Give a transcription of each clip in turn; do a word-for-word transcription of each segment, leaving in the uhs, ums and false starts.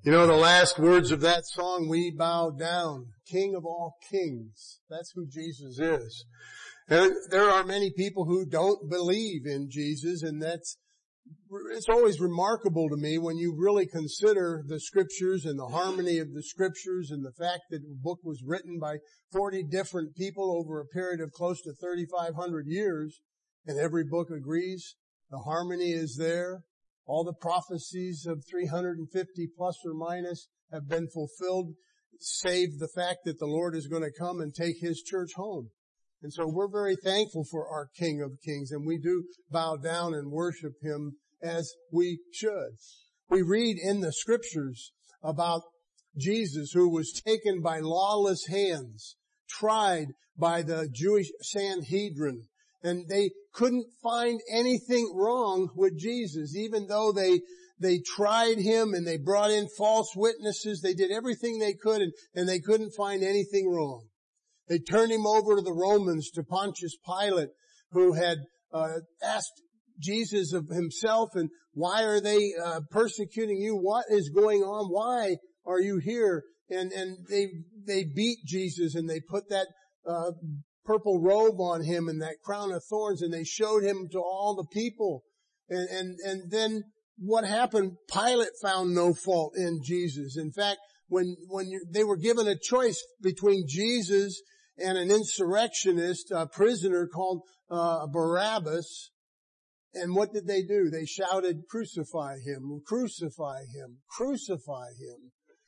You know, the last words of that song, we bow down, King of all kings. That's who Jesus is. And there are many people who don't believe in Jesus, and that's, it's always remarkable to me when you really consider the scriptures and the harmony of the scriptures and the fact that the book was written by forty different people over a period of close to thirty-five hundred years, and every book agrees. The harmony is there. All the prophecies of three hundred fifty plus or minus have been fulfilled, save the fact that the Lord is going to come and take His church home. And so we're very thankful for our King of Kings, and we do bow down and worship Him as we should. We read in the scriptures about Jesus, who was taken by lawless hands, tried by the Jewish Sanhedrin, and they couldn't find anything wrong with Jesus, even though they they tried Him and they brought in false witnesses. They did everything they could, and, and they couldn't find anything wrong. They turned Him over to the Romans, to Pontius Pilate, who had uh, asked Jesus of himself, and why are they uh, persecuting you? What is going on? Why are you here? And and they they beat Jesus, and they put that uh purple robe on Him and that crown of thorns, and they showed Him to all the people. And, and, and then what happened? Pilate found no fault in Jesus. In fact, when, when you, they were given a choice between Jesus and an insurrectionist, a prisoner called, uh, Barabbas, and what did they do? They shouted, "Crucify Him, crucify Him, crucify Him."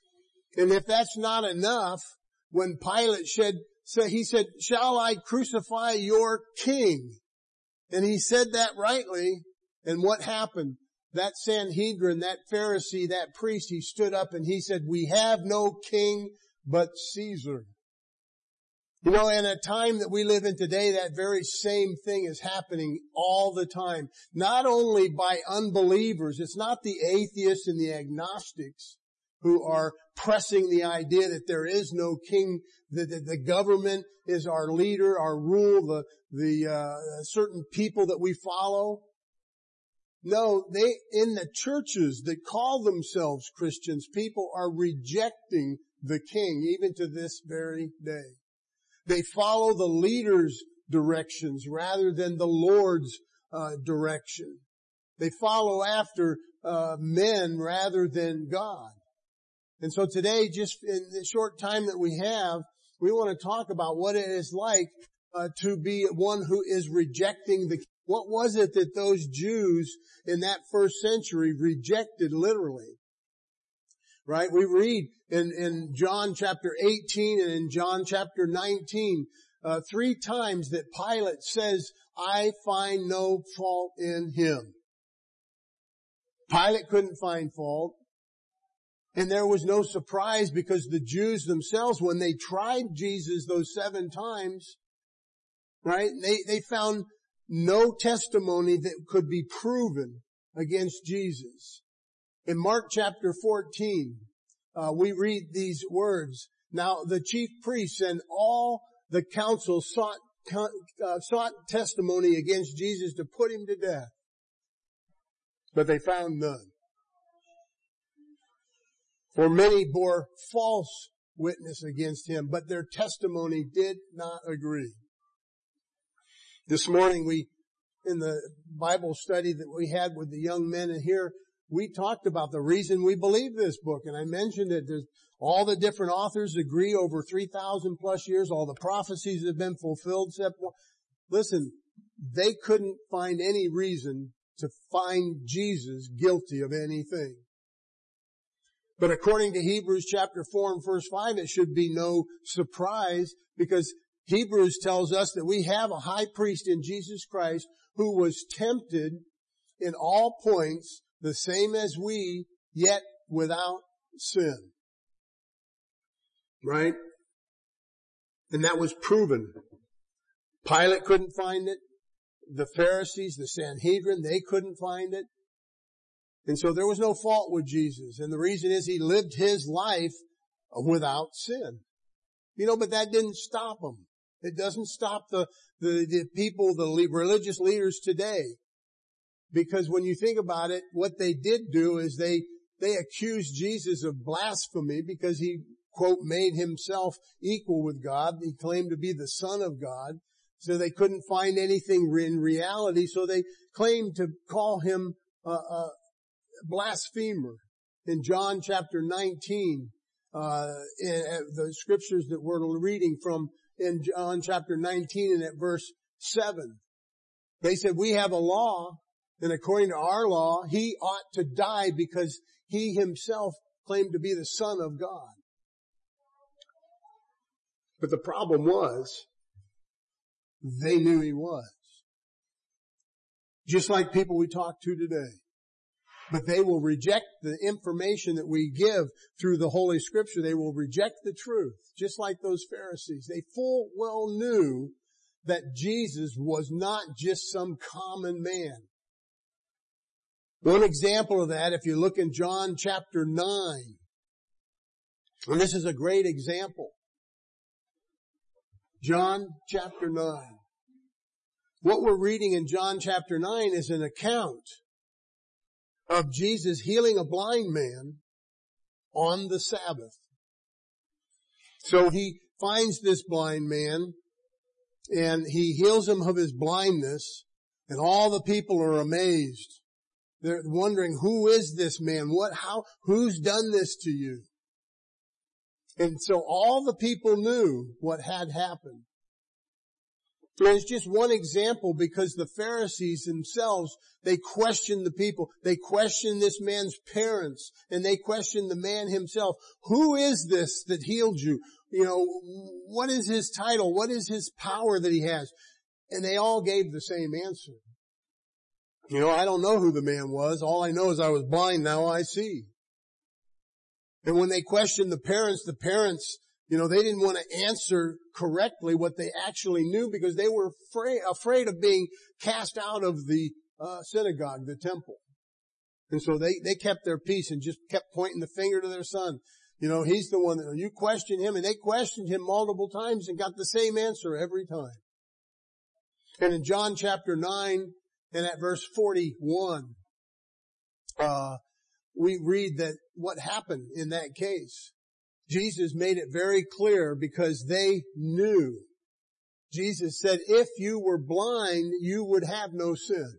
And if that's not enough, when Pilate said, So he said, "Shall I crucify your king?" And he said that rightly. And what happened? That Sanhedrin, that Pharisee, that priest, he stood up and he said, "We have no king but Caesar." You know, in a time that we live in today, that very same thing is happening all the time. Not only by unbelievers. It's not the atheists and the agnostics who are pressing the idea that there is no king, that the, the government is our leader, our rule, the, the, uh, certain people that we follow. No, they, in the churches that call themselves Christians, people are rejecting the king, even to this very day. They follow the leader's directions rather than the Lord's, uh, direction. They follow after, uh, men rather than God. And so today, just in the short time that we have, we want to talk about what it is like uh, to be one who is rejecting the, what was it that those Jews in that first century rejected literally? Right? We read in, in John chapter eighteen and in John chapter nineteen, uh, three times that Pilate says, "I find no fault in Him." Pilate couldn't find fault. And there was no surprise, because the Jews themselves, when they tried Jesus those seven times, right, they, they found no testimony that could be proven against Jesus. In Mark chapter fourteen, uh, we read these words. "Now the chief priests and all the council sought, uh, sought testimony against Jesus to put Him to death, but they found none. For many bore false witness against Him, but their testimony did not agree." This morning we, in the Bible study that we had with the young men in here, we talked about the reason we believe this book. And I mentioned that there's all the different authors agree over three thousand plus years, all the prophecies have been fulfilled. Except, listen, they couldn't find any reason to find Jesus guilty of anything. But according to Hebrews chapter four and verse five, it should be no surprise, because Hebrews tells us that we have a high priest in Jesus Christ who was tempted in all points the same as we, yet without sin. Right? And that was proven. Pilate couldn't find it. The Pharisees, the Sanhedrin, they couldn't find it. And so there was no fault with Jesus. And the reason is He lived His life without sin. You know, but that didn't stop Him. It doesn't stop the, the, the people, the religious leaders today. Because when you think about it, what they did do is they, they accused Jesus of blasphemy because he, quote, made himself equal with God. He claimed to be the Son of God. So they couldn't find anything in reality. So they claimed to call him a, a blasphemer. In John chapter nineteen, uh, in, uh, the scriptures that we're reading from in John chapter nineteen and at verse seven, they said, we have a law, and according to our law, he ought to die because he himself claimed to be the Son of God. But the problem was, they knew he was. Just like people we talk to today. But they will reject the information that we give through the Holy Scripture. They will reject the truth, just like those Pharisees. They full well knew that Jesus was not just some common man. One example of that, if you look in John chapter nine, and this is a great example. John chapter nine. What we're reading in John chapter nine is an account of Jesus healing a blind man on the Sabbath. So he finds this blind man and he heals him of his blindness, and all the people are amazed. They're wondering, who is this man? What, how, who's done this to you? And so all the people knew what had happened. And it's just one example because the Pharisees themselves, they questioned the people. They questioned this man's parents, and they questioned the man himself. Who is this that healed you? You know, what is his title? What is his power that he has? And they all gave the same answer. You know, I don't know who the man was. All I know is I was blind, now I see. And when they questioned the parents, the parents, you know, they didn't want to answer correctly what they actually knew because they were afraid, afraid of being cast out of the uh, synagogue, the temple. And so they, they kept their peace and just kept pointing the finger to their son. You know, he's the one that, you question him, and they questioned him multiple times and got the same answer every time. And in John chapter nine and at verse forty-one, uh, we read that what happened in that case. Jesus made it very clear because they knew. Jesus said, if you were blind, you would have no sin.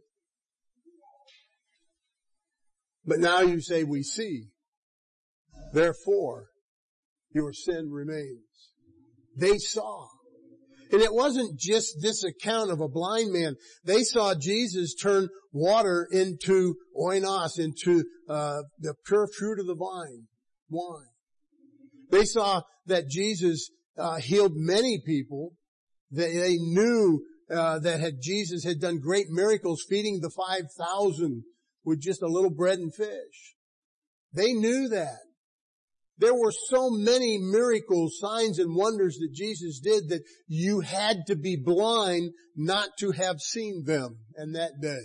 But now you say, we see. Therefore, your sin remains. They saw. And it wasn't just this account of a blind man. They saw Jesus turn water into oinos, into uh, the pure fruit of the vine, wine. They saw that Jesus uh, healed many people. They, they knew uh, that had Jesus had done great miracles, feeding the five thousand with just a little bread and fish. They knew that. There were so many miracles, signs, and wonders that Jesus did that you had to be blind not to have seen them in that day.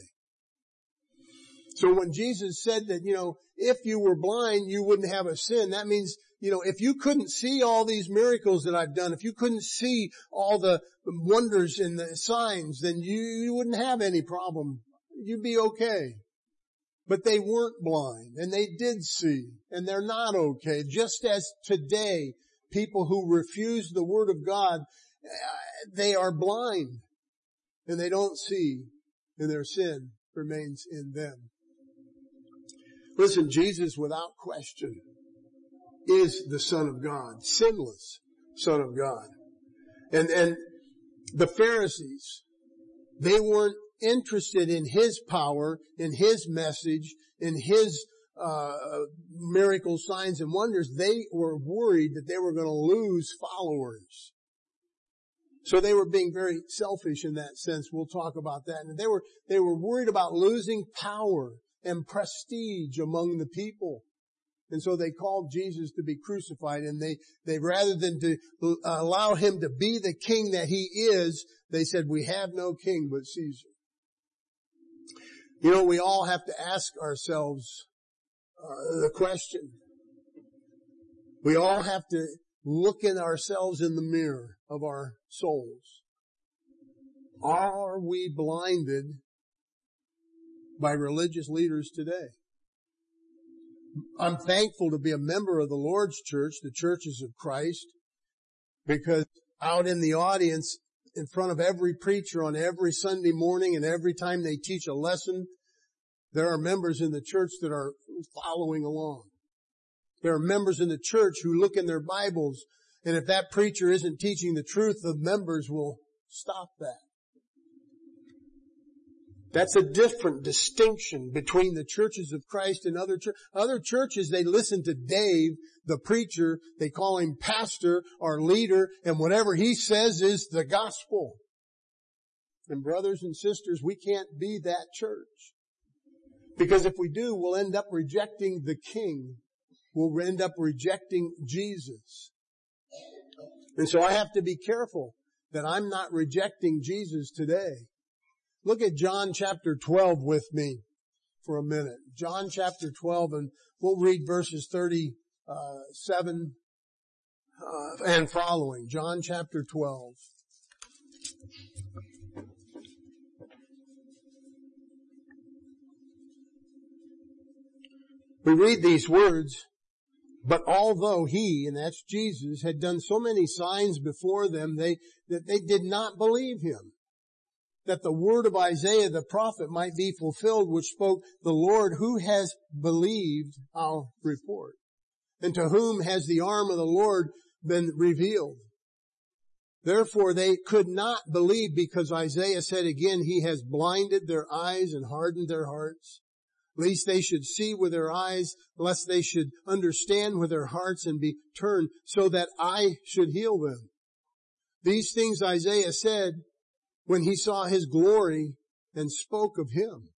So when Jesus said that, you know, if you were blind, you wouldn't have a sin, that means, you know, if you couldn't see all these miracles that I've done, if you couldn't see all the wonders and the signs, then you, you wouldn't have any problem. You'd be okay. But they weren't blind, and they did see, and they're not okay. Just as today, people who refuse the Word of God, they are blind, and they don't see, and their sin remains in them. Listen, Jesus, without question, is the Son of God, sinless Son of God. And, and the Pharisees, they weren't interested in His power, in His message, in His uh miracle signs and wonders. They were worried that they were going to lose followers. So they were being very selfish in that sense. We'll talk about that. And they were they were worried about losing power and prestige among the people. And so they called Jesus to be crucified, and they, they rather than to allow Him to be the king that He is, they said, we have no king but Caesar. You know, we all have to ask ourselves uh, the question. We all have to look at ourselves in the mirror of our souls. Are we blinded by religious leaders today? I'm thankful to be a member of the Lord's church, the churches of Christ, because out in the audience, in front of every preacher on every Sunday morning and every time they teach a lesson, there are members in the church that are following along. There are members in the church who look in their Bibles, and if that preacher isn't teaching the truth, the members will stop that. That's a different distinction between the churches of Christ and other churches. Other churches, they listen to Dave, the preacher, they call him pastor or leader, and whatever he says is the gospel. And brothers and sisters, we can't be that church. Because if we do, we'll end up rejecting the King. We'll end up rejecting Jesus. And so I have to be careful that I'm not rejecting Jesus today. Look at John chapter twelve with me for a minute. John chapter twelve, and we'll read verses thirty-seven uh, and following. John chapter twelve. We read these words, but although he, and that's Jesus, had done so many signs before them, they that they did not believe him. That the word of Isaiah the prophet might be fulfilled, which spoke, the Lord, who has believed our report? And to whom has the arm of the Lord been revealed? Therefore they could not believe, because Isaiah said again, he has blinded their eyes and hardened their hearts, lest they should see with their eyes, lest they should understand with their hearts and be turned, so that I should heal them. These things Isaiah said when he saw his glory and spoke of him.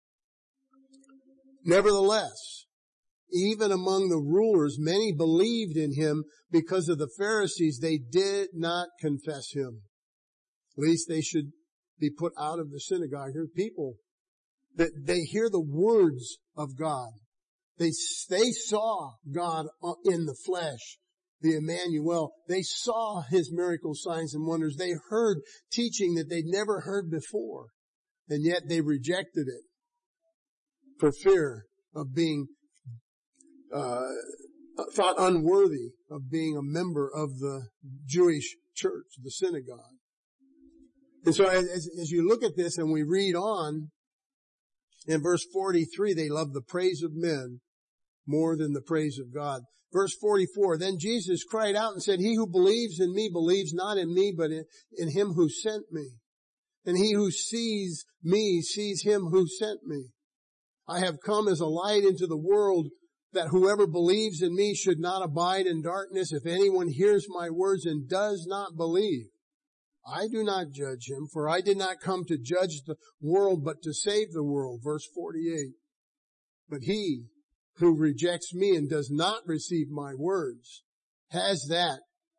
Nevertheless, even among the rulers, many believed in him. Because of the Pharisees, they did not confess him, lest they should be put out of the synagogue. Here are people that they hear the words of God. They, they saw God in the flesh, the Emmanuel. They saw his miracle signs and wonders. They heard teaching that they'd never heard before, and yet they rejected it for fear of being uh thought unworthy of being a member of the Jewish church, the synagogue. And so as, as you look at this and we read on, in verse forty-three, they love the praise of men more than the praise of God. Verse forty-four, then Jesus cried out and said, he who believes in me believes not in me, but in, in him who sent me. And he who sees me sees him who sent me. I have come as a light into the world, that whoever believes in me should not abide in darkness. If anyone hears my words and does not believe, I do not judge him, for I did not come to judge the world, but to save the world. Verse forty-eight. But he who rejects me and does not receive my words has that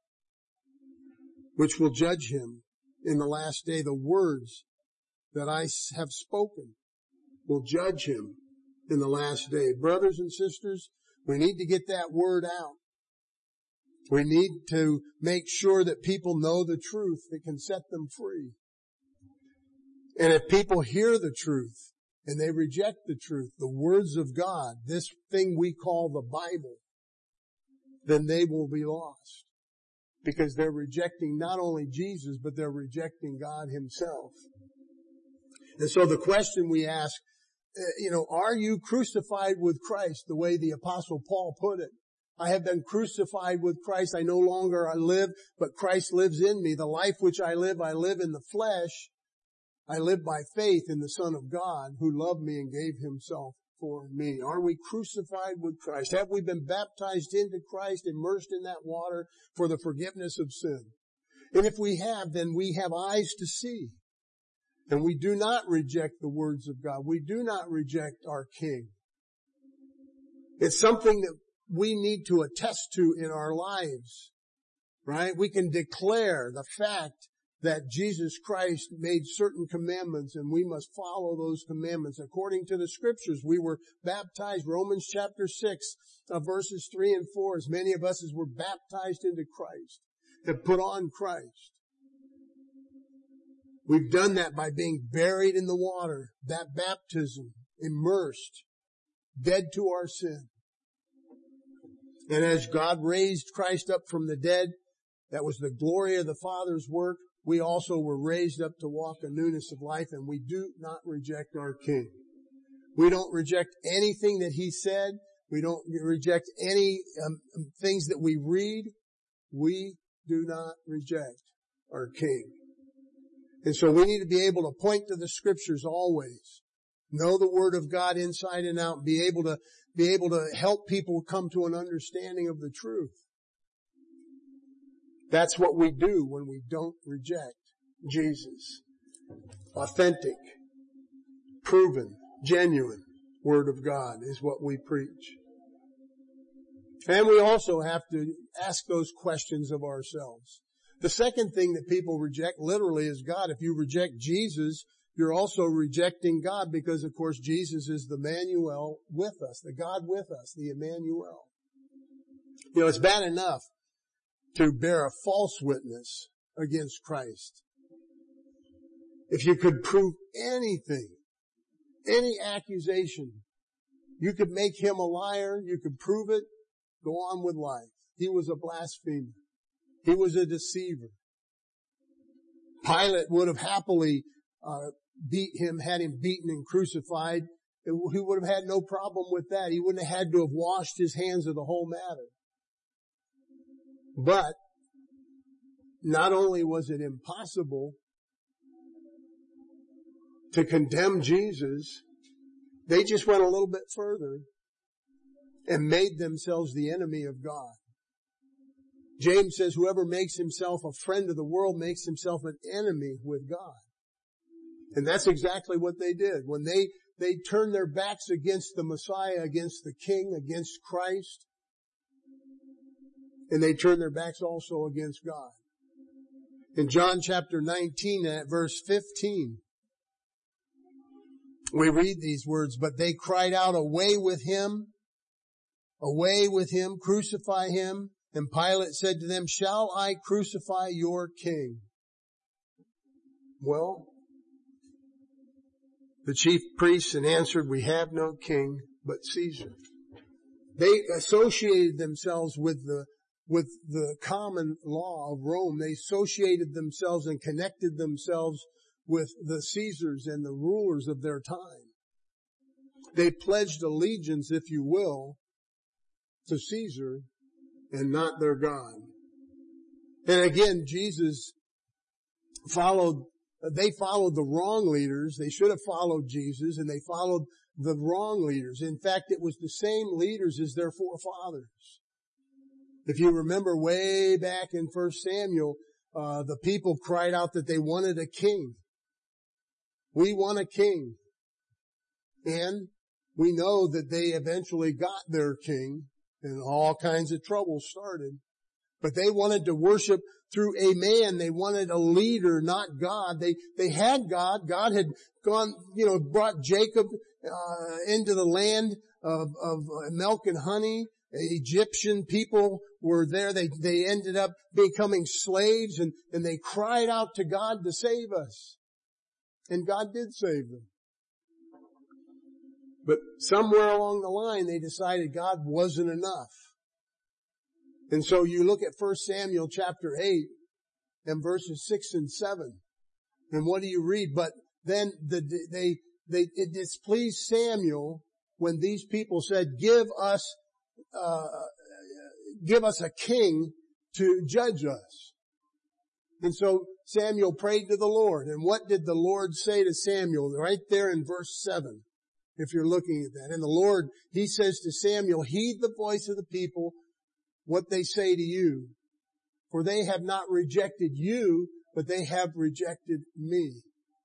which will judge him in the last day. The words that I have spoken will judge him in the last day. Brothers and sisters, we need to get that word out. We need to make sure that people know the truth that can set them free. And if people hear the truth and they reject the truth, the words of God, this thing we call the Bible, then they will be lost. Because they're rejecting not only Jesus, but they're rejecting God himself. And so the question we ask, you know, are you crucified with Christ, the way the Apostle Paul put it? I have been crucified with Christ. I no longer I live, but Christ lives in me. The life which I live, I live in the flesh. I live by faith in the Son of God who loved me and gave himself for me. Are we crucified with Christ? Have we been baptized into Christ, immersed in that water for the forgiveness of sin? And if we have, then we have eyes to see. And we do not reject the words of God. We do not reject our King. It's something that we need to attest to in our lives, right? We can declare the fact that Jesus Christ made certain commandments and we must follow those commandments according to the scriptures. We were baptized, Romans chapter six, uh, verses three and four, as many of us as were baptized into Christ, have put on Christ. We've done that by being buried in the water, that baptism, immersed, dead to our sin. And as God raised Christ up from the dead, that was the glory of the Father's work, we also were raised up to walk in newness of life, and we do not reject our King. We don't reject anything that He said. We don't reject any um, things that we read. We do not reject our King. And so we need to be able to point to the Scriptures always. Know the Word of God inside and out. Be able to, be able to help people come to an understanding of the truth. That's what we do when we don't reject Jesus. Authentic, proven, genuine Word of God is what we preach. And we also have to ask those questions of ourselves. The second thing that people reject literally is God. If you reject Jesus, you're also rejecting God, because of course Jesus is the Emmanuel with us, the God with us, the Emmanuel. You know, it's bad enough to bear a false witness against Christ. If you could prove anything, any accusation, you could make him a liar, you could prove it, go on with life. He was a blasphemer. He was a deceiver. Pilate would have happily uh, beat him, had him beaten and crucified. He would have had no problem with that. He wouldn't have had to have washed his hands of the whole matter. But not only was it impossible to condemn Jesus, they just went a little bit further and made themselves the enemy of God. James says, whoever makes himself a friend of the world makes himself an enemy with God. And that's exactly what they did. When they, they turned their backs against the Messiah, against the King, against Christ, and they turned their backs also against God. In John chapter nineteen, at verse fifteen, we read these words, but they cried out, away with him, away with him, crucify him. And Pilate said to them, shall I crucify your king? Well, the chief priests answered, we have no king but Caesar. They associated themselves with the, with the common law of Rome. They associated themselves and connected themselves with the Caesars and the rulers of their time. They pledged allegiance, if you will, to Caesar and not their God. And again, Jesus followed, they followed the wrong leaders. They should have followed Jesus, and they followed the wrong leaders. In fact, it was the same leaders as their forefathers. If you remember way back in First Samuel, uh, the people cried out that they wanted a king. We want a king. And we know that they eventually got their king, and all kinds of trouble started. But they wanted to worship through a man. They wanted a leader, not God. They, they had God. God had gone, you know, brought Jacob, uh, into the land of, of milk and honey. Egyptian people were there. They, they ended up becoming slaves, and, and they cried out to God to save us. And God did save them. But somewhere along the line, they decided God wasn't enough. And so you look at First Samuel chapter eight and verses six and seven. And what do you read? But then the, they, they, it displeased Samuel when these people said, give us, uh, give us a king to judge us. And so Samuel prayed to the Lord. And what did the Lord say to Samuel? Right there in verse seven. If you're looking at that. And the Lord, He says to Samuel, heed the voice of the people, what they say to you. For they have not rejected you, but they have rejected me.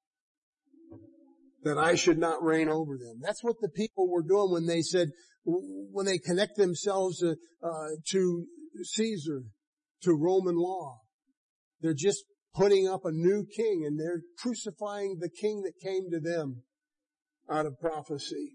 That I should not reign over them. That's what the people were doing when they said, when they connect themselves uh, uh, to Caesar, to Roman law. They're just putting up a new king, and they're crucifying the king that came to them out of prophecy.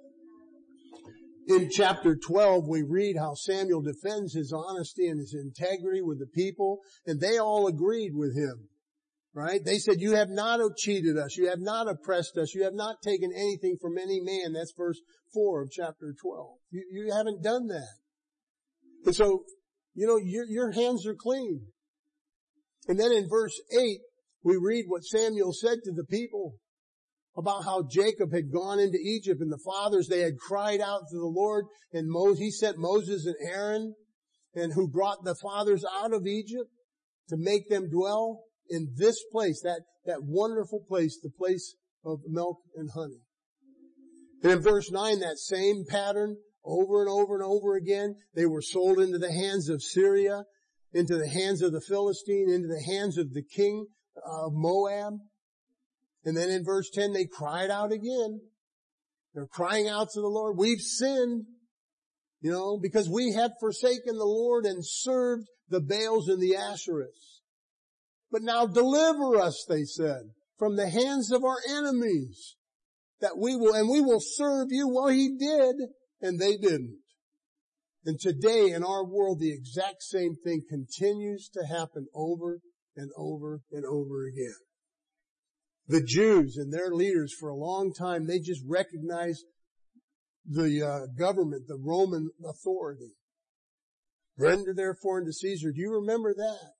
In chapter twelve, we read how Samuel defends his honesty and his integrity with the people, and they all agreed with him, right? They said, you have not cheated us. You have not oppressed us. You have not taken anything from any man. That's verse four of chapter twelve. You, you haven't done that. And so, you know, your, your hands are clean. And then in verse eight, we read what Samuel said to the people about how Jacob had gone into Egypt and the fathers, they had cried out to the Lord, and Moses, he sent Moses and Aaron, and who brought the fathers out of Egypt to make them dwell in this place, that, that wonderful place, the place of milk and honey. And in verse nine, that same pattern, over and over and over again, they were sold into the hands of Syria, into the hands of the Philistine, into the hands of the king of Moab. And then in verse ten, they cried out again. They're crying out to the Lord, we've sinned, you know, because we have forsaken the Lord and served the Baals and the Ashereths. But now deliver us, they said, from the hands of our enemies, that we will, and we will serve you. Well, he did, and they didn't. And today in our world, the exact same thing continues to happen over and over and over again. The Jews and their leaders for a long time, they just recognized the uh, government, the Roman authority. Render therefore unto Caesar. Do you remember that?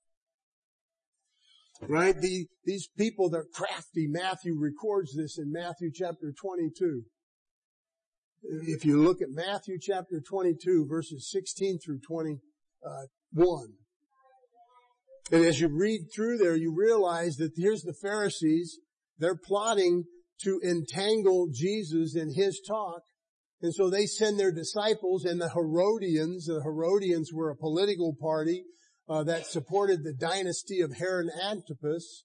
Right? The, these people, they're crafty. Matthew records this in Matthew chapter twenty-two. If you look at Matthew chapter twenty-two, verses sixteen through twenty-one. And as you read through there, you realize that here's the Pharisees. They're plotting to entangle Jesus in his talk. And so they send their disciples, and the Herodians, the Herodians were a political party uh, that supported the dynasty of Herod Antipas.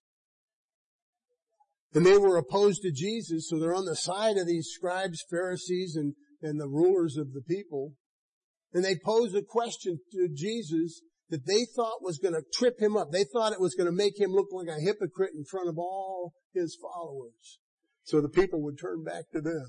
And they were opposed to Jesus, so they're on the side of these scribes, Pharisees, and, and the rulers of the people. And they pose a question to Jesus that they thought was going to trip him up. They thought it was going to make him look like a hypocrite in front of all his followers, so the people would turn back to them.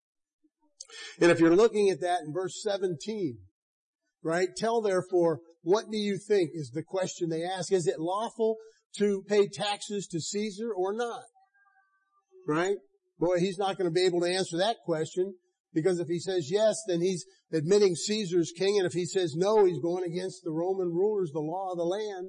And if you're looking at that in verse seventeen, right? Tell therefore, what do you think is the question they ask? Is it lawful to pay taxes to Caesar or not? Right? Boy, he's not going to be able to answer that question, because if he says yes, then he's admitting Caesar's king. And if he says no, he's going against the Roman rulers, the law of the land.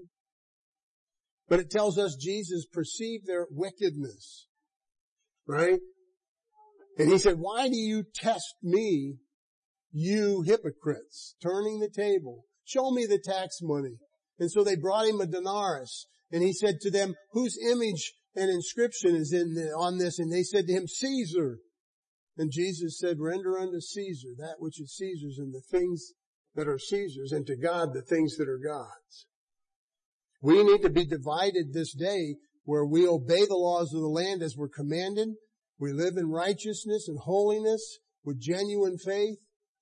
But it tells us Jesus perceived their wickedness. Right? And he said, why do you test me, you hypocrites, turning the table? Show me the tax money. And so they brought him a denarius. And he said to them, whose image and inscription is in the, on this? And they said to him, Caesar. And Jesus said, render unto Caesar that which is Caesar's, and the things that are Caesar's, and to God the things that are God's. We need to be divided this day, where we obey the laws of the land as we're commanded. We live in righteousness and holiness with genuine faith.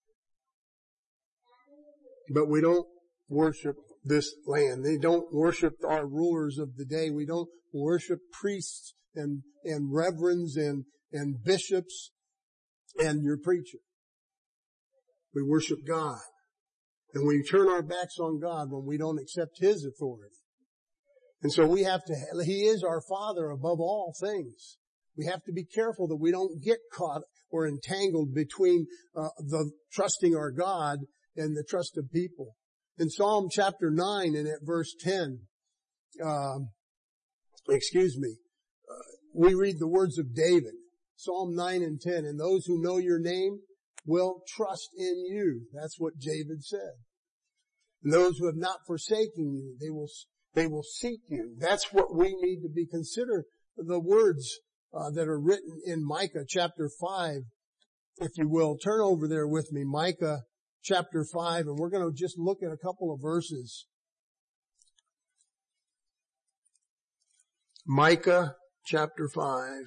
But we don't worship this land. They don't worship our rulers of the day. We don't worship priests and, and reverends and, and bishops and your preacher. We worship God. And we turn our backs on God when we don't accept his authority. And so we have to, he is our Father above all things. We have to be careful that we don't get caught or entangled between uh, the trusting our God and the trust of people. In Psalm chapter nine and at verse ten, um, excuse me, uh, we read the words of David. Psalm nine and ten, and those who know your name will trust in you. That's what David said. And those who have not forsaken you, they will, they will seek you. That's what we need to be. Consider the words uh, that are written in Micah chapter five. If you will, turn over there with me, Micah chapter five, and we're going to just look at a couple of verses. Micah chapter five.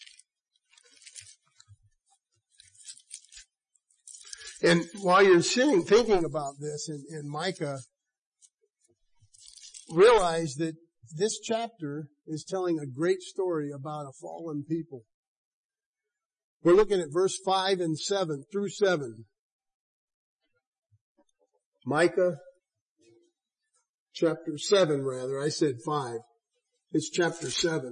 And while you're sitting thinking about this in, in Micah, realize that this chapter is telling a great story about a fallen people. We're looking at verse five and seven through seven. Micah chapter seven, rather. I said five. It's chapter seven.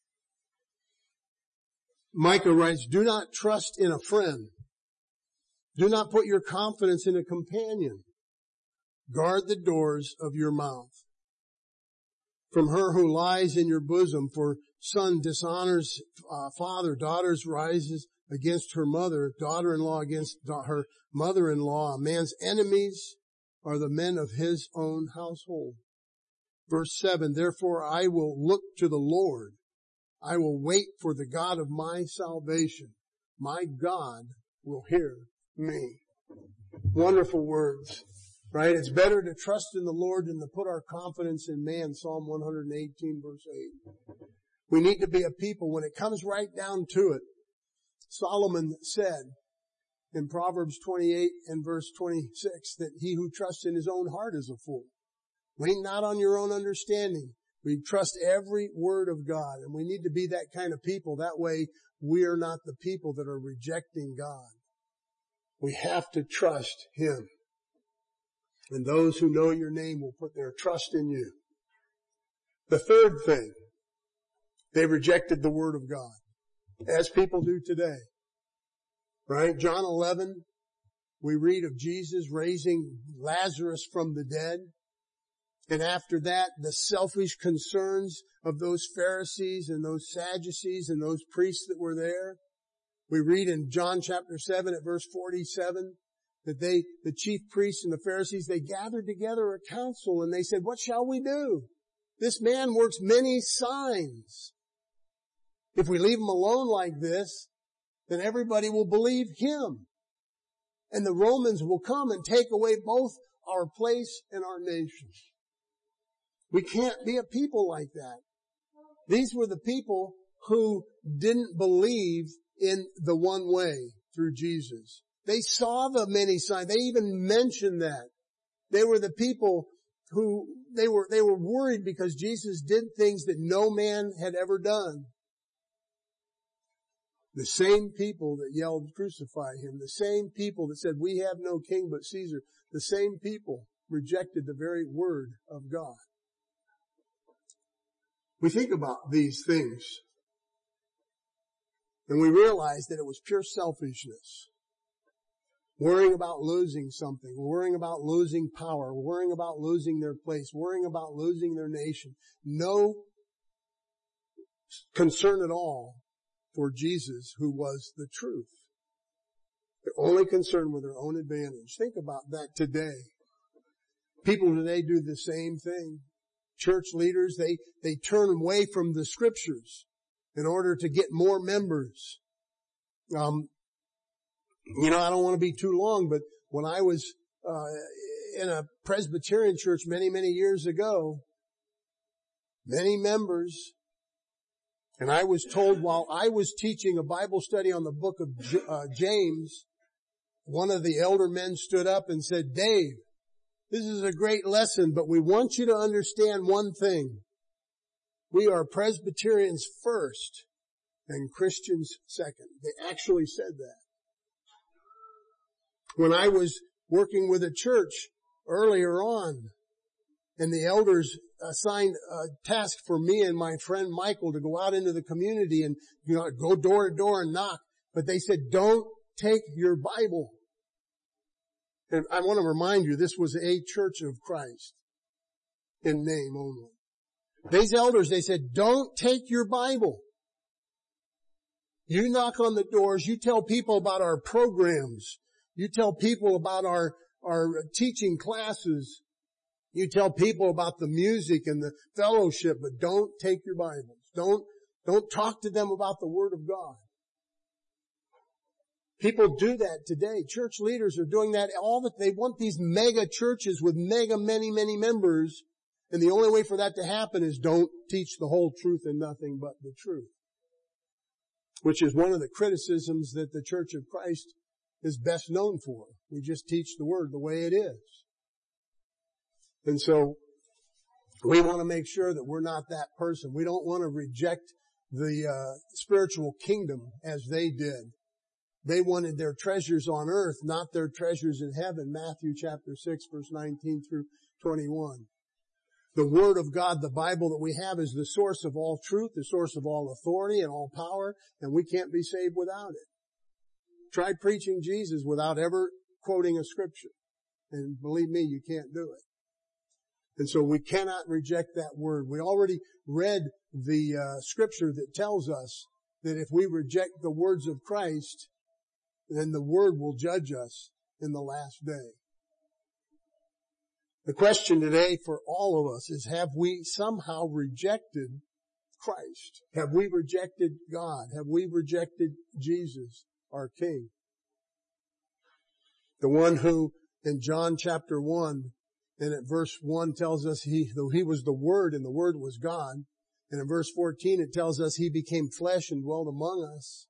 Micah writes, do not trust in a friend Do not put your confidence in a companion. Guard the doors of your mouth. From her who lies in your bosom, for son dishonors uh, father, daughters rises against her mother, daughter-in-law against da- her mother-in-law. A man's enemies are the men of his own household. Verse seven, therefore I will look to the Lord. I will wait for the God of my salvation. My God will hear me. Wonderful words, right? It's better to trust in the Lord than to put our confidence in man. Psalm one eighteen verse eight. We need to be a people, when it comes right down to it, Solomon said in Proverbs twenty-eight and verse twenty-six that he who trusts in his own heart is a fool. Lean not on your own understanding. We trust every word of God, and we need to be that kind of people. That way we are not the people that are rejecting God. We have to trust Him. And those who know your name will put their trust in you. The third thing, they rejected the word of God, as people do today. Right? John eleven, we read of Jesus raising Lazarus from the dead. And after that, the selfish concerns of those Pharisees and those Sadducees and those priests that were there. We read in John chapter seven at verse forty-seven that they, the chief priests and the Pharisees, they gathered together a council and they said, what shall we do? This man works many signs. If we leave him alone like this, then everybody will believe him. And the Romans will come and take away both our place and our nation. We can't be a people like that. These were the people who didn't believe in the one way through Jesus. They saw the many signs. They even mentioned that. They were the people who, they were, they were worried because Jesus did things that no man had ever done. The same people that yelled, crucify him, the same people that said, we have no king but Caesar, the same people rejected the very word of God. We think about these things and we realize that it was pure selfishness. Worrying about losing something, worrying about losing power, worrying about losing their place, worrying about losing their nation. No concern at all for Jesus, who was the truth. They're only concerned with their own advantage. Think about that today. People today do the same thing. Church leaders, they, they turn away from the scriptures in order to get more members. Um, you know, I don't want to be too long, but when I was, uh, in a Presbyterian church many, many years ago, many members, and I was told while I was teaching a Bible study on the book of J- uh, James, one of the elder men stood up and said, Dave, this is a great lesson, but we want you to understand one thing. We are Presbyterians first and Christians second. They actually said that. When I was working with a church earlier on, and the elders assigned a task for me and my friend Michael to go out into the community and, you know, go door to door and knock, but they said, don't take your Bible. And I want to remind you, this was a church of Christ in name only. These elders, they said, don't take your Bible. You knock on the doors, you tell people about our programs. You tell people about our, our teaching classes. You tell people about the music and the fellowship, but don't take your Bibles. Don't, don't talk to them about the Word of God. People do that today. Church leaders are doing that all that they want these mega churches with mega many, many members. And the only way for that to happen is don't teach the whole truth and nothing but the truth. Which is one of the criticisms that the Church of Christ is best known for. We just teach the Word the way it is. And so we want to make sure that we're not that person. We don't want to reject the uh, spiritual kingdom as they did. They wanted their treasures on earth, not their treasures in heaven. Matthew chapter six, verse nineteen through twenty-one. The Word of God, the Bible that we have, is the source of all truth, the source of all authority and all power, and we can't be saved without it. try preaching Jesus without ever quoting a scripture. And believe me, you can't do it. And so we cannot reject that word. We already read the uh, scripture that tells us that if we reject the words of Christ, then the word will judge us in the last day. The question today for all of us is, have we somehow rejected Christ? Have we rejected God? Have we rejected Jesus, our King? The one who in John chapter one and at verse one tells us he, though he was the Word and the Word was God. And in verse fourteen it tells us he became flesh and dwelt among us.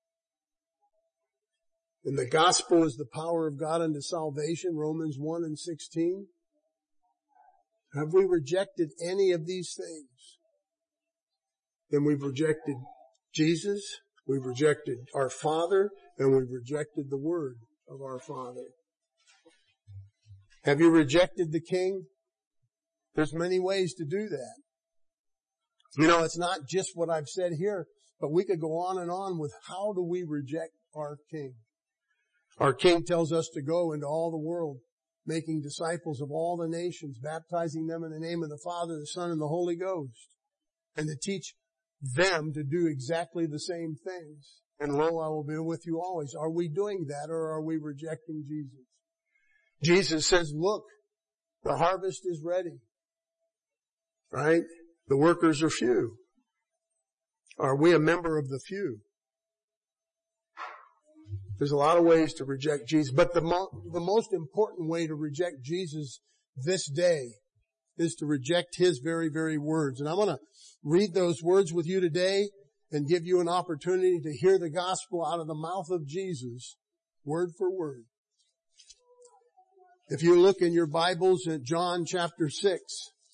And the gospel is the power of God unto salvation, Romans one and sixteen. Have we rejected any of these things? Then we've rejected Jesus, we've rejected our Father, and we've rejected the Word of our Father. Have you rejected the King? There's many ways to do that. You know, it's not just what I've said here, but we could go on and on with how do we reject our King. Our King tells us to go into all the world, making disciples of all the nations, baptizing them in the name of the Father, the Son, and the Holy Ghost, and to teach them to do exactly the same things. And lo, I will be with you always. Are we doing that, or are we rejecting Jesus? Jesus says, look, the harvest is ready. Right? The workers are few. Are we a member of the few? There's a lot of ways to reject Jesus, but the, mo- the most important way to reject Jesus this day is to reject His very, very words. And I'm going to read those words with you today and give you an opportunity to hear the gospel out of the mouth of Jesus, word for word. If you look in your Bibles at John chapter six,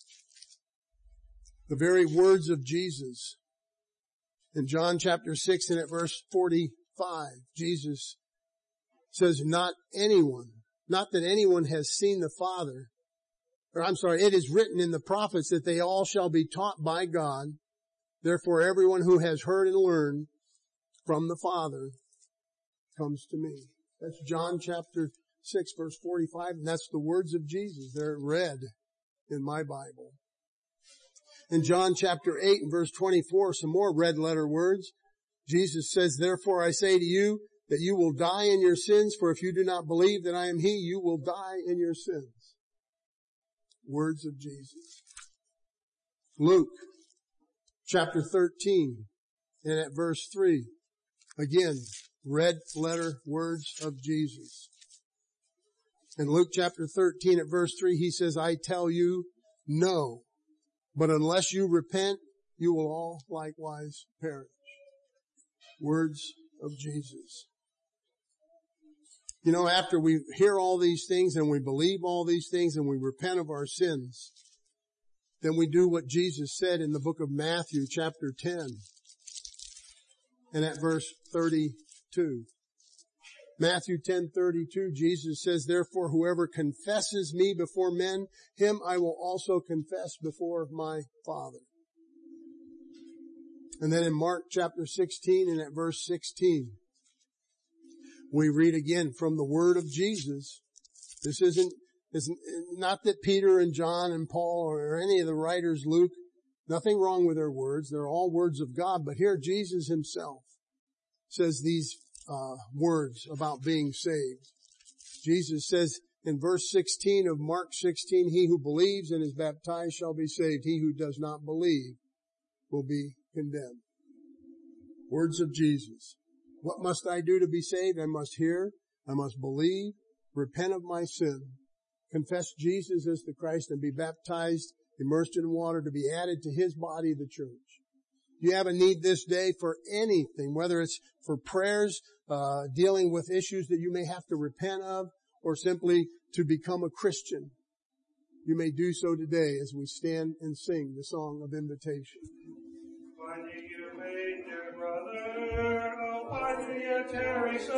the very words of Jesus, in John chapter six and at verse forty-five, Jesus says, not anyone, not that anyone has seen the Father, or I'm sorry, it is written in the prophets that they all shall be taught by God. Therefore everyone who has heard and learned from the Father comes to me. That's John chapter six verse forty-five, and that's the words of Jesus. They're read in my Bible. In John chapter eight and verse twenty-four, some more red letter words. Jesus says, therefore I say to you that you will die in your sins, for if you do not believe that I am He, you will die in your sins. Words of Jesus. Luke chapter thirteen and at verse three. Again, red letter words of Jesus. In Luke chapter thirteen at verse three, He says, I tell you, no, but unless you repent, you will all likewise perish. Words of Jesus. You know, after we hear all these things and we believe all these things and we repent of our sins, then we do what Jesus said in the book of Matthew chapter ten and at verse thirty-two. Matthew ten thirty-two, Jesus says, therefore whoever confesses me before men, him I will also confess before my Father. And then in Mark chapter sixteen and at verse sixteen, we read again from the word of Jesus. This isn't, it's not that Peter and John and Paul or any of the writers, Luke, nothing wrong with their words. They're all words of God. But here Jesus Himself says these uh, words about being saved. Jesus says in verse sixteen of Mark sixteen, he who believes and is baptized shall be saved. He who does not believe will be condemned. Words of Jesus. What must I do to be saved? I must hear, I must believe, repent of my sin, confess Jesus as the Christ, and be baptized, immersed in water to be added to His body, the church. You have a need this day for anything, whether it's for prayers, uh, dealing with issues that you may have to repent of, or simply to become a Christian. You may do so today as we stand and sing the song of invitation. Finding you made, dear brother, oh, why do you tarry so